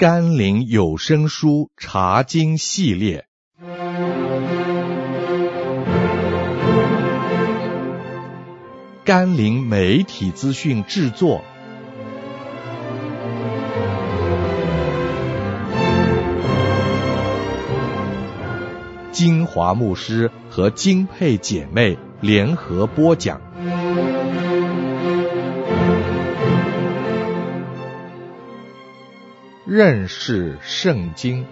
甘霖有声书查经系列，甘霖媒体资讯制作，金华牧师和金佩姐妹联合播讲。认识圣经。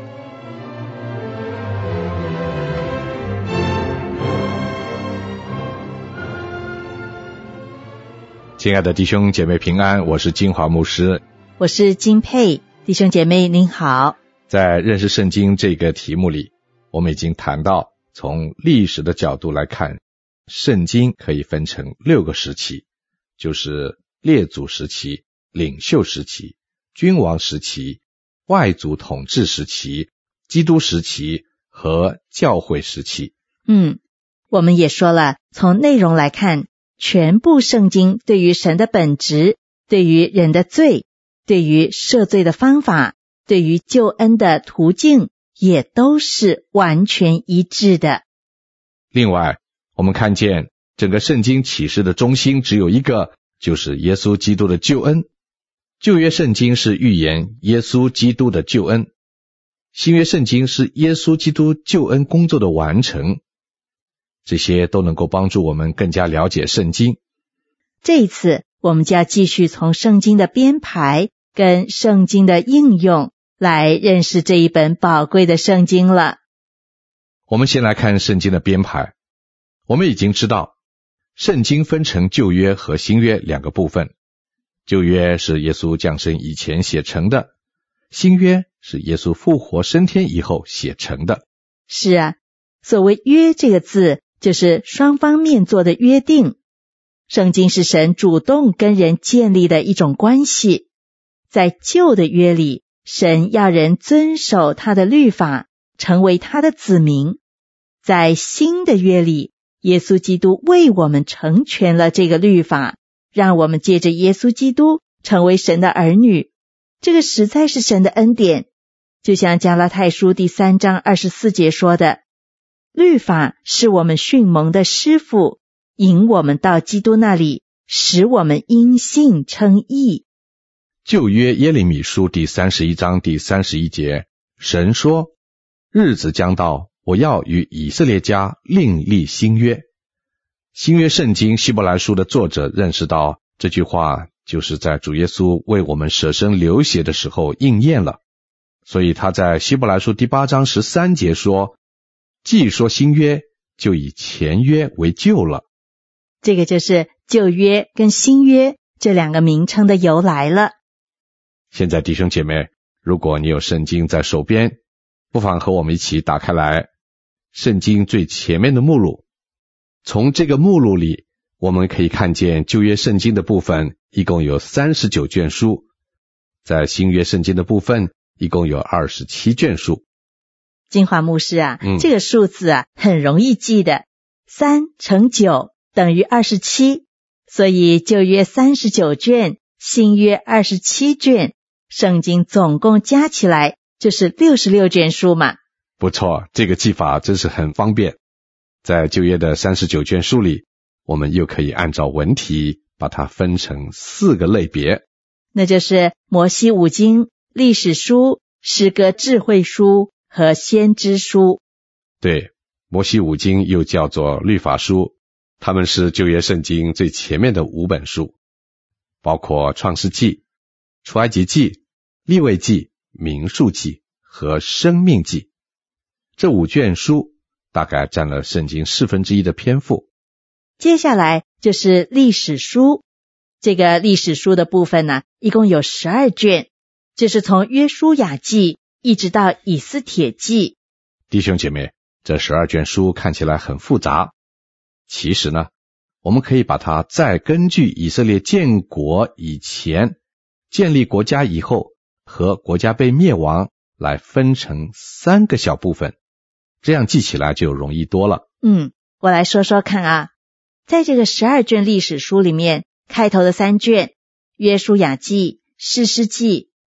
亲爱的弟兄姐妹平安，我是金华牧师， 我是金佩。弟兄姐妹您好。 在认识圣经这个题目里，我们已经谈到从历史的角度来看，圣经可以分成6个时期，就是列祖时期、领袖时期、君王时期、外族统治时期、基督时期和教会时期。 我们也说了，从内容来看，全部圣经对于神的本质，对于人的罪，对于赦罪的方法，对于救恩的途径，也都是完全一致的。 另外，我们看见整个圣经启示的中心只有一个，就是耶稣基督的救恩。旧约圣经是预言耶稣基督的救恩，新约圣经是耶稣基督救恩工作的完成，这些都能够帮助我们更加了解圣经。 这一次我们就要继续从圣经的编排跟圣经的应用来认识这一本宝贵的圣经了。 我们先来看圣经的编排。我们已经知道圣经分成旧约和新约2个部分，旧约是耶稣降生以前写成的，新约是耶稣复活升天以后写成的。 是啊，所谓约这个字，就是双方面做的约定。圣经是神主动跟人建立的一种关系。在旧的约里，神要人遵守他的律法，成为他的子民。在新的约里，耶稣基督为我们成全了这个律法，让我们借着耶稣基督成为神的儿女。这个实在是神的恩典。就像加拉太书第3章24节说的，律法是我们训蒙的师傅，引我们到基督那里，使我们因信称义。 旧约耶利米书第31章第31节，神说，日子将到，我要与以色列家另立新约。新约圣经希伯来书的作者认识到，这句话就是在主耶稣为我们舍身流血的时候应验了。所以他在希伯来书第8章13节说，既说新约，就以前约为旧了。 这个就是旧约跟新约这2个名称的由来了。 现在弟兄姐妹，如果你有圣经在手边，不妨和我们一起打开来圣经最前面的目录。从这个目录里，我们可以看见旧约圣经的部分一共有39卷书，在新约圣经的部分一共有27卷书。 金华牧师啊，这个数字啊很容易记的，3乘9等于27，所以旧约39卷，新约27卷，圣经总共加起来就是66卷书嘛。 不错，这个记法真是很方便。在旧约的39卷书里，我们又可以按照文体把它分成4个类别， 那就是摩西五经、历史书、诗歌智慧书和先知书。 对，摩西五经又叫做律法书，它们是旧约圣经最前面的5本书，包括创世纪、出埃及记、利未记、民数记和生命记。这5卷书大概占了圣经1/4的篇幅。 接下来就是历史书。这个历史书的部分呢，一共有12卷，这是从约书亚记一直到以斯帖记。 弟兄姐妹，这12卷书看起来很复杂，其实呢，我们可以把它再根据以色列建国以前、建立国家以后和国家被灭亡来分成3个小部分，这样记起来就容易多了。 我来说说看啊。在这个12卷历史书里面，开头的3卷约书亚记、士师记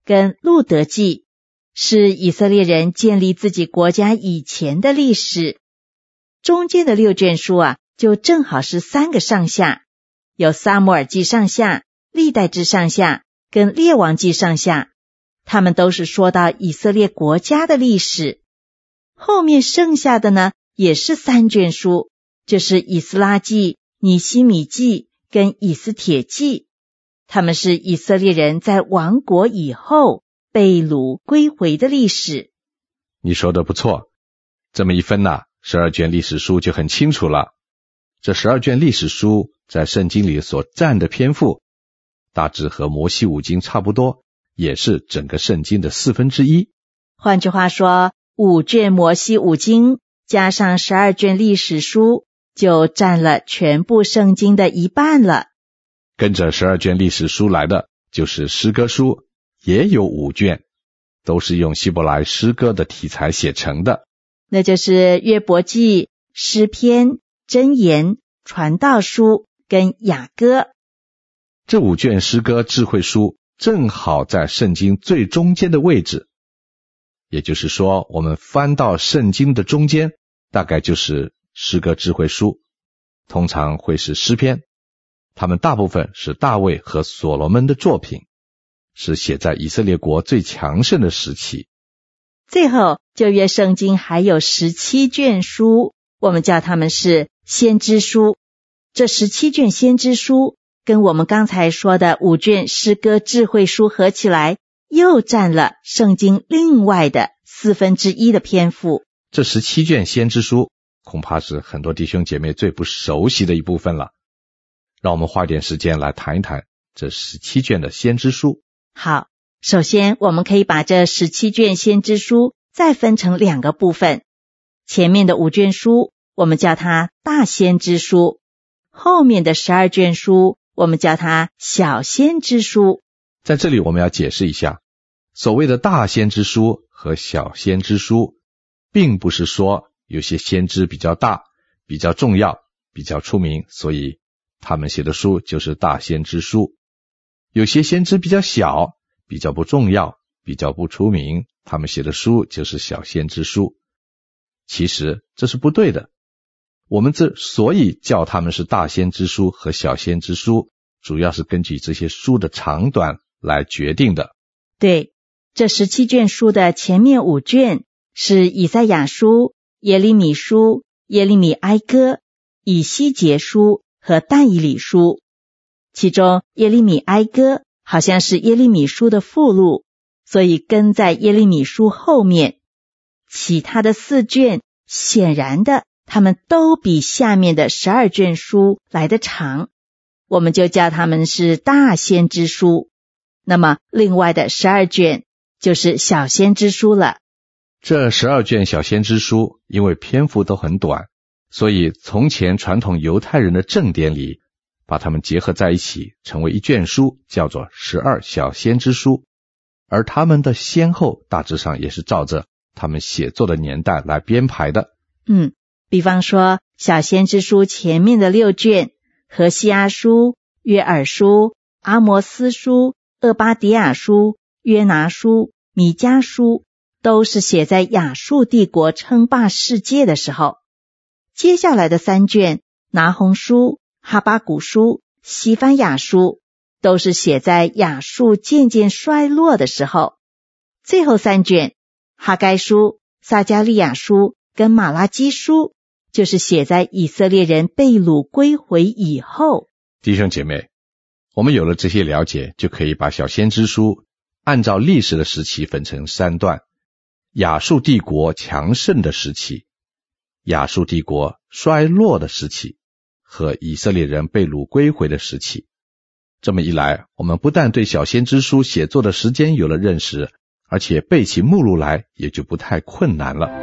跟路德记，是以色列人建立自己国家以前的历史。中间的6卷书就正好是3个上下，有撒母耳记上下、历代志上下跟列王记上下，他们都是说到以色列国家的历史。后面剩下的呢，也是3卷书，就是以斯拉记、尼希米记跟以斯帖记，他们是以色列人在亡国以后被掳归回的历史。 你说的不错，这么一分12卷历史书就很清楚了。这12卷历史书在圣经里所占的篇幅，大致和摩西五经差不多，也是整个圣经的1/4。 换句话说，5卷摩西五经加上12卷历史书，就占了全部圣经的一半了。 跟着12卷历史书来的就是诗歌书，也有5卷，都是用希伯来诗歌的题材写成的， 那就是约伯记、诗篇、箴言、传道书跟雅歌。 这5卷诗歌智慧书正好在圣经最中间的位置，也就是说，我们翻到圣经的中间，大概就是诗歌智慧书，通常会是诗篇，他们大部分是大卫和所罗门的作品，是写在以色列国最强盛的时期。 最后旧约圣经还有17卷书，我们叫它们是先知书。这17卷先知书跟我们刚才说的5卷诗歌智慧书合起来，又占了圣经另外的1/4的篇幅。 这17卷先知书恐怕是很多弟兄姐妹最不熟悉的一部分了，让我们花点时间来谈一谈这17卷的先知书。 好，首先我们可以把这17卷先知书再分成2个部分，前面的5卷书我们叫它大先知书，后面的12卷书我们叫它小先知书。 在这里我们要解释一下，所谓的大先知书和小先知书，并不是说有些先知比较大、比较重要、比较出名，所以他们写的书就是大先知书。有些先知比较小、比较不重要、比较不出名，他们写的书就是小先知书。其实这是不对的，我们之所以叫他们是大先知书和小先知书，主要是根据这些书的长短来决定的。 对，这17卷书的前面5卷是以赛亚书、耶利米书、耶利米哀歌、以西结书和但以理书。其中耶利米哀歌好像是耶利米书的附录，所以跟在耶利米书后面。其他的4卷显然的，他们都比下面的12卷书来得长，我们就叫他们是大先知书。那么另外的12卷就是小先知书了。 这12卷小先知书因为篇幅都很短，所以从前传统犹太人的正典里把它们结合在一起成为一卷书，叫做12小先知书，而他们的先后大致上也是照着他们写作的年代来编排的。 比方说小先知书前面的6卷，何西阿书、约珥书、阿摩斯书、厄巴迪亚书、约拿书、米迦书，都是写在亚述帝国称霸世界的时候。接下来的3卷，拿鸿书、哈巴谷书、西番雅书，都是写在亚述渐渐衰落的时候。最后3卷，哈该书、撒迦利亚书跟马拉基书，就是写在以色列人被掳归回以后。 弟兄姐妹，我们有了这些了解，就可以把小先知书按照历史的时期分成3段：亚述帝国强盛的时期、亚述帝国衰落的时期和以色列人被掳归回的时期。这么一来，我们不但对小先知书写作的时间有了认识，而且背起目录来也就不太困难了。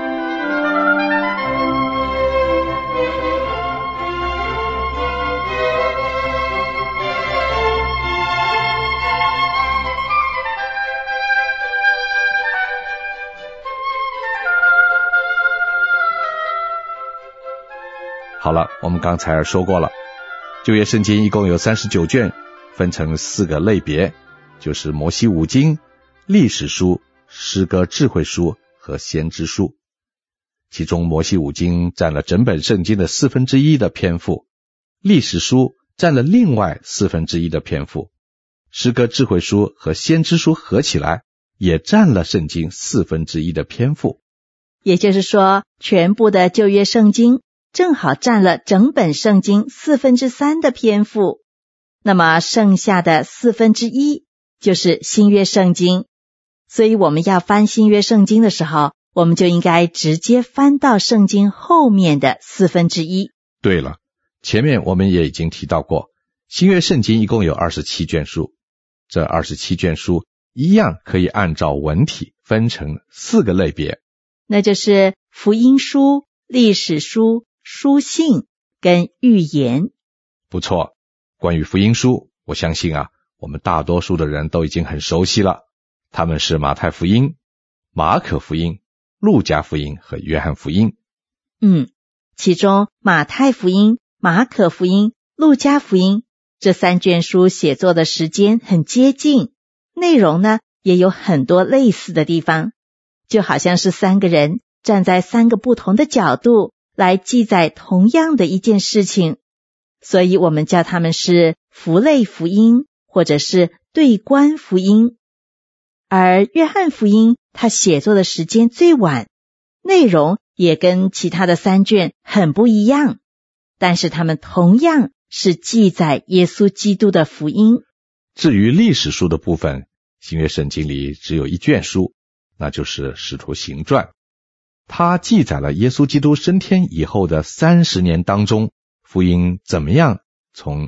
好了，我们刚才说过了，旧约圣经一共有39卷，分成4个类别，就是摩西五经、 历史书、诗歌智慧书和先知书。其中摩西五经占了整本圣经的1/4的篇幅，历史书占了另外1/4的篇幅，诗歌智慧书和先知书合起来也占了圣经1/4的篇幅。 也就是说，全部的旧约圣经正好占了整本圣经3/4的篇幅，那么剩下的1/4就是新约圣经。所以我们要翻新约圣经的时候，我们就应该直接翻到圣经后面的1/4。 对了，前面我们也已经提到过，新约圣经一共有27卷书，这27卷书一样可以按照文体分成4个类别， 那就是福音书、历史书、书信跟预言。 不错，关于福音书，我相信我们大多数的人都已经很熟悉了，他们是马太福音、马可福音、路加福音和约翰福音。 其中马太福音、马可福音、路加福音这3卷书写作的时间很接近，内容呢也有很多类似的地方，就好像是3个人站在3个不同的角度来记载同样的一件事情，所以我们叫他们是符类福音或者是对观福音。而约翰福音他写作的时间最晚，内容也跟其他的3卷很不一样，但是他们同样是记载耶稣基督的福音。 至于历史书的部分，新约圣经里只有1卷书，那就是使徒行传。它记载了耶稣基督升天以后的30年当中，福音怎么样从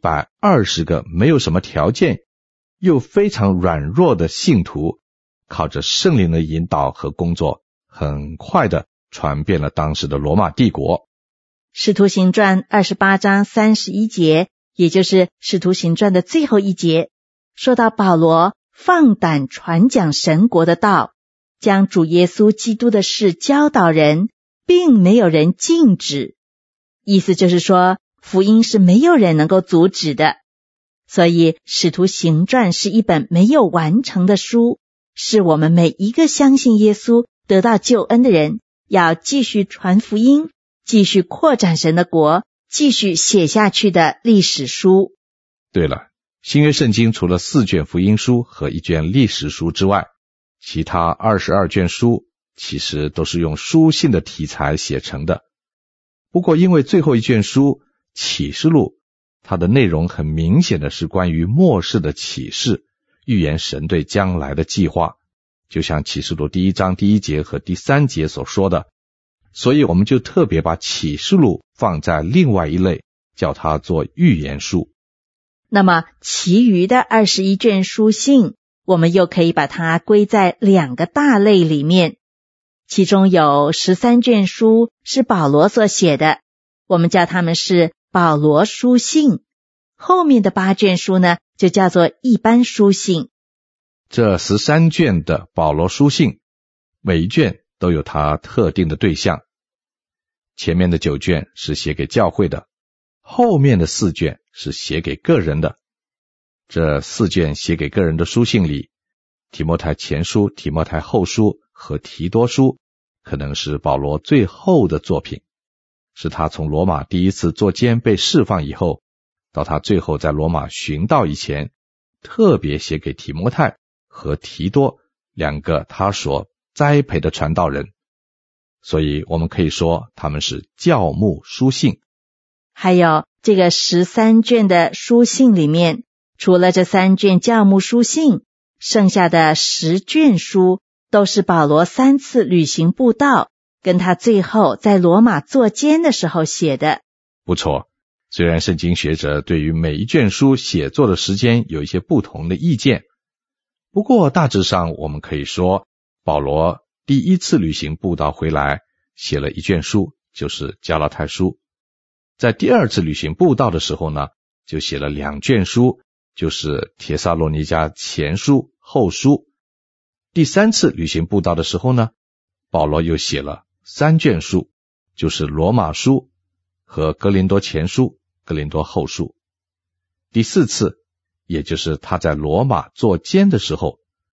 120个没有什么条件又非常软弱的信徒，靠着圣灵的引导和工作，很快的传遍了当时的罗马帝国。 使徒行传28章31节，也就是使徒行传的最后一节，说到保罗放胆传讲神国的道，将主耶稣基督的事教导人，并没有人禁止。意思就是说，福音是没有人能够阻止的。所以使徒行传是一本没有完成的书，是我们每一个相信耶稣得到救恩的人要继续传福音，继续扩展神的国，继续写下去的历史书。 对了，新约圣经除了4卷福音书和1卷历史书之外，其他22卷书其实都是用书信的题材写成的。不过因为最后1卷书启示录，它的内容很明显的是关于末世的启示，预言神对将来的计划，就像启示录1章1节和3节所说的，所以我们就特别把启示录放在另外一类，叫它做预言书。 那么其余的21卷书信，我们又可以把它归在2个大类里面，其中有13卷书是保罗所写的，我们叫它们是保罗书信，后面的8卷书呢，就叫做一般书信。 这13卷的保罗书信，每一卷都有它特定的对象。前面的9卷是写给教会的，后面的4卷是写给个人的。这4卷写给个人的书信里，提摩太前书、提摩太后书和提多书可能是保罗最后的作品，是他从罗马第一次作监被释放以后，到他最后在罗马殉道以前，特别写给提摩太和提多2个他所栽培的传道人，所以我们可以说他们是教牧书信。 还有这个13卷的书信里面，除了这3卷教牧书信，剩下的10卷书都是保罗3次旅行布道，跟他最后在罗马作监的时候写的。 不错，虽然圣经学者对于每一卷书写作的时间有一些不同的意见，不过大致上我们可以说，保罗第一次旅行布道回来，写了1卷书，就是加拉太书。在第2次旅行布道的时候呢，就写了2卷书，就是帖撒罗尼迦前书、后书。第3次旅行布道的时候呢，保罗又写了3卷书，就是罗马书和哥林多前书、哥林多后书。第4次，也就是他在罗马作监的时候，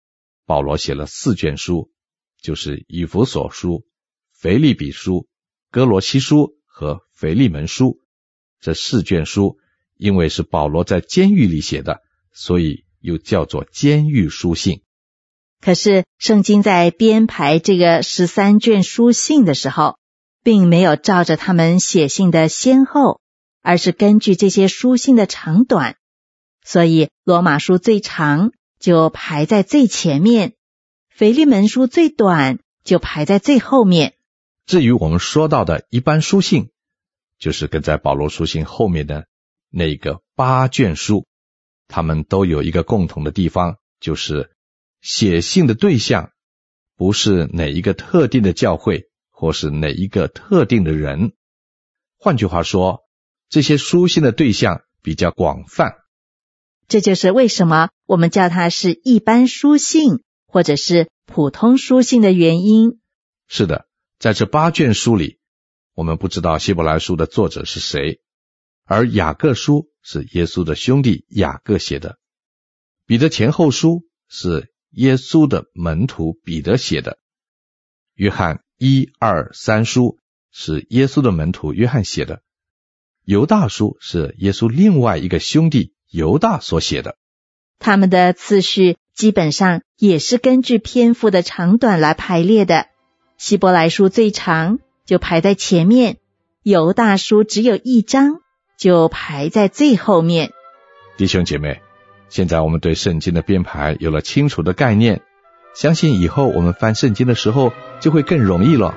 保罗写了4卷书，就是以弗所书、腓立比书、哥罗西书和腓利门书。这4卷书因为是保罗在监狱里写的，所以又叫做监狱书信。 可是圣经在编排这个13卷书信的时候，并没有照着他们写信的先后，而是根据这些书信的长短，所以罗马书最长就排在最前面，腓利门书最短就排在最后面。 至于我们说到的一般书信，就是跟在保罗书信后面的那个8卷书，他们都有一个共同的地方，就是写信的对象不是哪一个特定的教会或是哪一个特定的人。换句话说，这些书信的对象比较广泛。 这就是为什么我们叫它是一般书信或者是普通书信的原因。 是的，在这8卷书里，我们不知道希伯来书的作者是谁，而雅各书是耶稣的兄弟雅各写的，彼得前后书是耶稣的门徒彼得写的，约翰1、2、3书是耶稣的门徒约翰写的，犹大书是耶稣另外一个兄弟犹大所写的。 他们的次序基本上也是根据篇幅的长短来排列的，希伯来书最长就排在前面，犹大书只有1章就排在最后面。 弟兄姐妹，现在我们对圣经的编排有了清楚的概念，相信以后我们翻圣经的时候就会更容易了。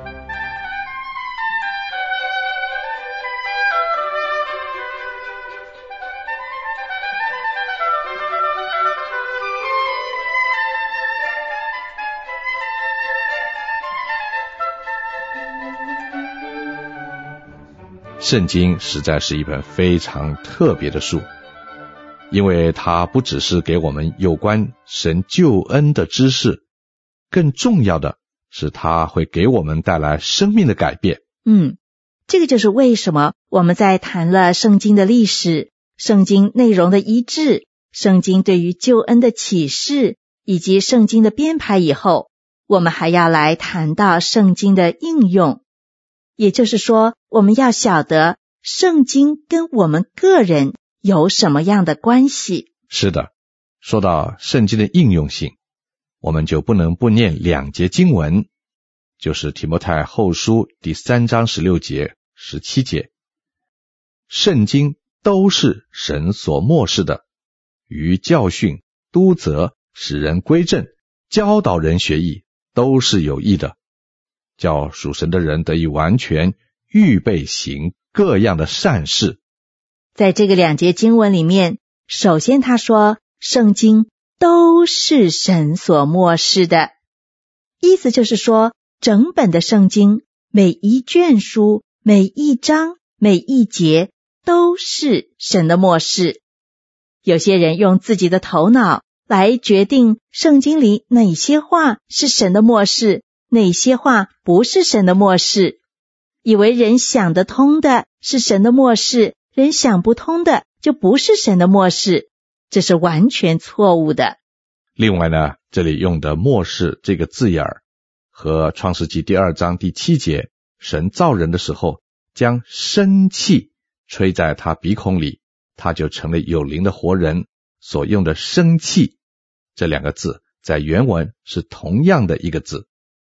圣经实在是一本非常特别的书，因为它不只是给我们有关神救恩的知识，更重要的是它会给我们带来生命的改变。 这个就是为什么我们在谈了圣经的历史、圣经内容的一致、圣经对于救恩的启示以及圣经的编排以后，我们还要来谈到圣经的应用。也就是说，我们要晓得圣经跟我们个人有什么样的关系。 是的，说到圣经的应用性，我们就不能不念2节经文，就是提摩太后书第3章16节、17节。圣经都是神所默示的，于教训、督责、使人归正、教导人学义，都是有益的，叫属神的人得以完全，预备行各样的善事。 在这个2节经文里面，首先他说圣经都是神所默示的，意思就是说整本的圣经每一卷书、每一章、每一节都是神的默示。有些人用自己的头脑来决定圣经里哪些话是神的默示，哪些话不是神的默示，以为人想得通的是神的默示，人想不通的就不是神的默示，这是完全错误的。 另外呢，这里用的默示这个字眼儿和创世纪第2章第7节神造人的时候将生气吹在他鼻孔里，他就成了有灵的活人所用的生气，这2个字在原文是同样的一个字。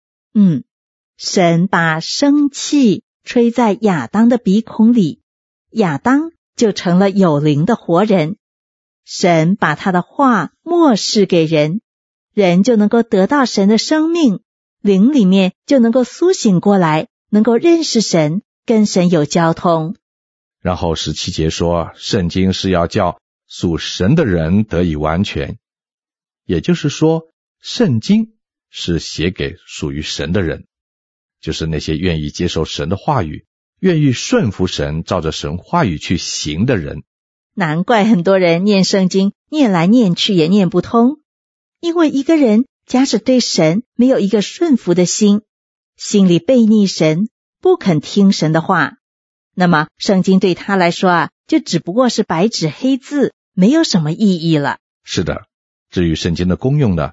神把生气吹在亚当的鼻孔里，亚当就成了有灵的活人。神把他的话默示给人，人就能够得到神的生命，灵里面就能够苏醒过来，能够认识神，跟神有交通。 然后17节说，圣经是要叫属神的人得以完全，也就是说，圣经是写给属于神的人，就是那些愿意接受神的话语，愿意顺服神，照着神话语去行的人。 难怪很多人念圣经念来念去也念不通，因为一个人假使对神没有一个顺服的心，心里悖逆神，不肯听神的话，那么圣经对他来说就只不过是白纸黑字，没有什么意义了。 是的，至于圣经的功用呢，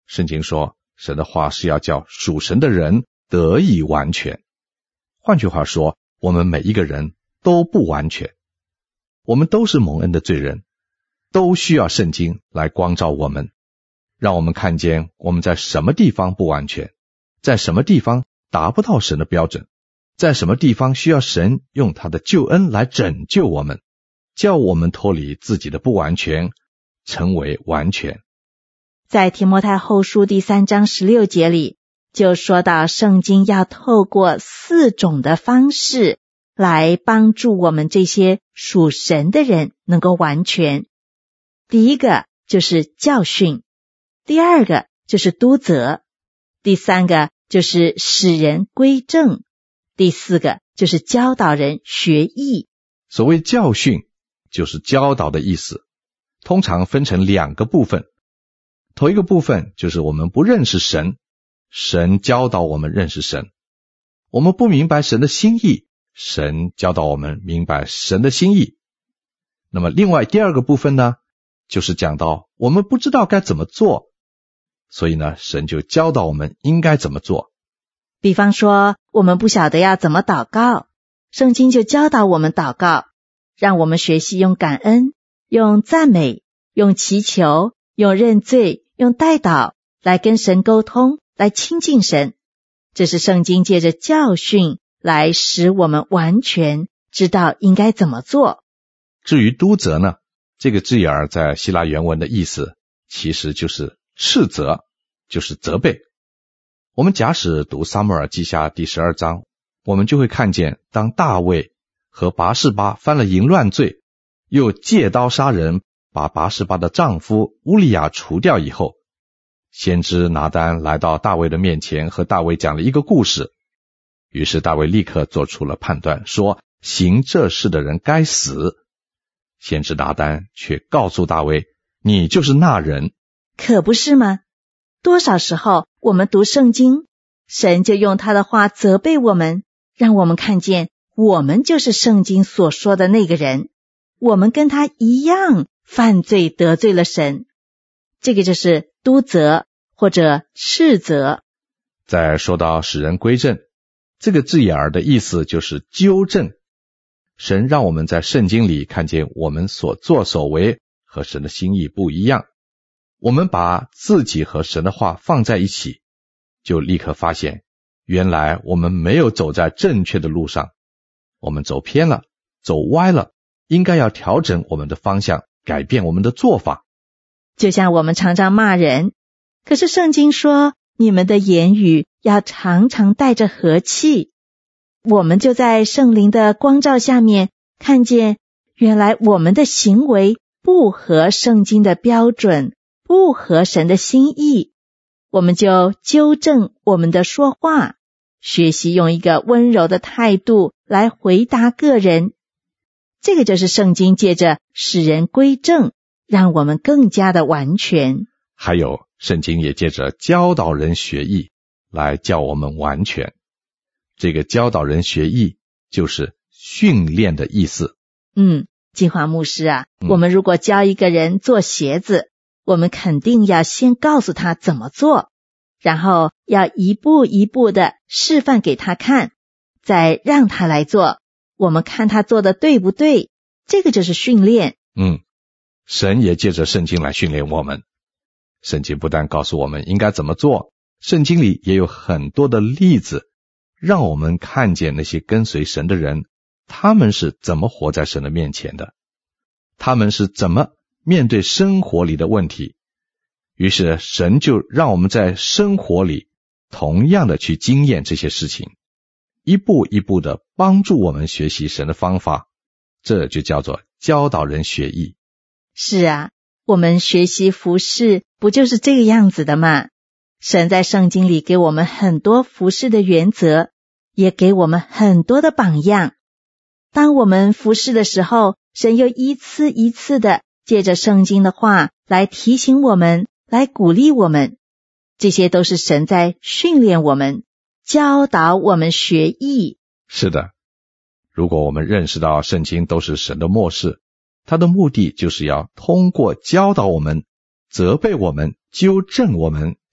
圣经说，神的话是要叫属神的人得以完全。换句话说，我们每一个人都不完全，我们都是蒙恩的罪人，都需要圣经来光照我们，让我们看见我们在什么地方不完全，在什么地方达不到神的标准，在什么地方需要神用他的救恩来拯救我们，叫我们脱离自己的不完全，成为完全。 在提摩太后书第3章16节里，就说到圣经要透过4种的方式来帮助我们这些属神的人能够完全。第一个就是教训，第二个就是督责，第三个就是使人归正，第四个就是教导人学义。 所谓教训，就是教导的意思，通常分成2个部分。头一个部分就是我们不认识神，神教导我们认识神；我们不明白神的心意，神教导我们明白神的心意。那么另外第2个部分呢，就是讲到我们不知道该怎么做，所以呢，神就教导我们应该怎么做。 比方说，我们不晓得要怎么祷告，圣经就教导我们祷告，让我们学习用感恩、用赞美、用祈求、用认罪、用代祷来跟神沟通，来亲近神。这是圣经借着教训来使我们完全知道应该怎么做。 至于督责呢，这个字眼在希腊原文的意思其实就是斥责，就是责备。我们假使读撒母耳记下第12章，我们就会看见，当大卫和拔示巴犯了淫乱罪，又借刀杀人，把拔示巴的丈夫乌利亚除掉以后，先知拿单来到大卫的面前，和大卫讲了一个故事。于是大卫立刻做出了判断，说行这事的人该死。先知拿单却告诉大卫，你就是那人。 可不是吗？多少时候我们读圣经，神就用他的话责备我们，让我们看见我们就是圣经所说的那个人，我们跟他一样犯罪得罪了神。这个就是督责或者斥责。 再说到使人归正，这个字眼的意思就是纠正。神让我们在圣经里看见我们所作所为和神的心意不一样，我们把自己和神的话放在一起，就立刻发现原来我们没有走在正确的路上，我们走偏了，走歪了，应该要调整我们的方向，改变我们的做法。 就像我们常常骂人，可是圣经说你们的言语要常常带着和气。我们就在圣灵的光照下面看见，原来我们的行为不合圣经的标准，不合神的心意，我们就纠正我们的说话，学习用一个温柔的态度来回答个人。这个就是圣经借着使人归正，让我们更加的完全。 还有圣经也借着教导人学义来叫我们完全。这个教导人学义就是训练的意思。 金华牧师啊，我们如果教一个人做鞋子，我们肯定要先告诉他怎么做，然后要一步一步的示范给他看，再让他来做，我们看他做的对不对，这个就是训练。 神也借着圣经来训练我们。圣经不但告诉我们应该怎么做，圣经里也有很多的例子，让我们看见那些跟随神的人，他们是怎么活在神的面前的，他们是怎么面对生活里的问题。于是神就让我们在生活里同样的去经验这些事情，一步一步的帮助我们学习神的方法，这就叫做教导人学义。 是啊，我们学习服事不就是这个样子的吗？神在圣经里给我们很多服事的原则，也给我们很多的榜样。当我们服事的时候，神又一次一次的借着圣经的话来提醒我们，来鼓励我们。这些都是神在训练我们，教导我们学义。 是的，如果我们认识到圣经都是神的默示，它的目的就是要通过教导我们、责备我们、纠正我们、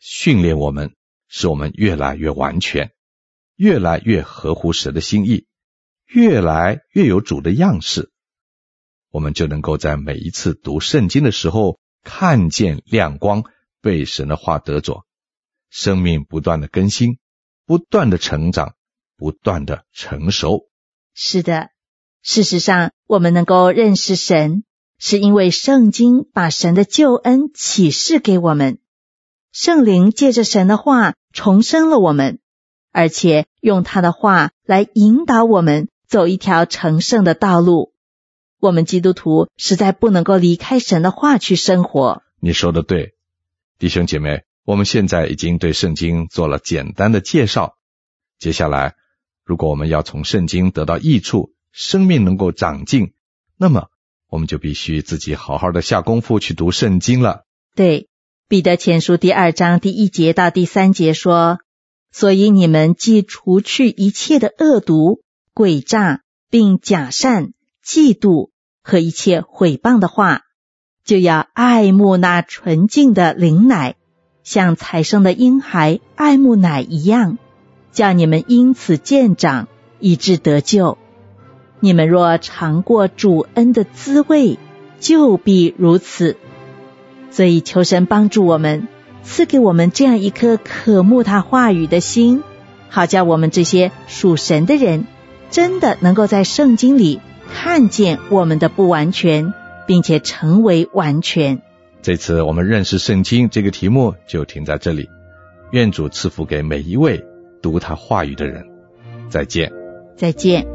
训练我们，使我们越来越完全，越来越合乎神的心意，越来越有主的样式。我们就能够在每一次读圣经的时候看见亮光，被神的话得着，生命不断的更新，不断的成长，不断的成熟。 是的，事实上我们能够认识神，是因为圣经把神的救恩启示给我们，圣灵借着神的话重生了我们，而且用他的话来引导我们走一条成圣的道路。我们基督徒实在不能够离开神的话去生活。 你说的对，弟兄姐妹，我们现在已经对圣经做了简单的介绍。接下来，如果我们要从圣经得到益处，生命能够长进，那么我们就必须自己好好的下功夫去读圣经了。 对，彼得前书第2章第1节到第3节说，所以你们既除去一切的恶毒、诡诈，并假善、嫉妒和一切毁谤的话，就要爱慕那纯净的灵奶，像才生的婴孩爱慕奶一样，叫你们因此渐长，以致得救。你们若尝过主恩的滋味，就必如此。所以求神帮助我们，赐给我们这样一颗渴慕他话语的心，好叫我们这些属神的人真的能够在圣经里看见我们的不完全，并且成为完全。 这次我们认识圣经这个题目就停在这里，愿主赐福给每一位读他话语的人。再见。 再见。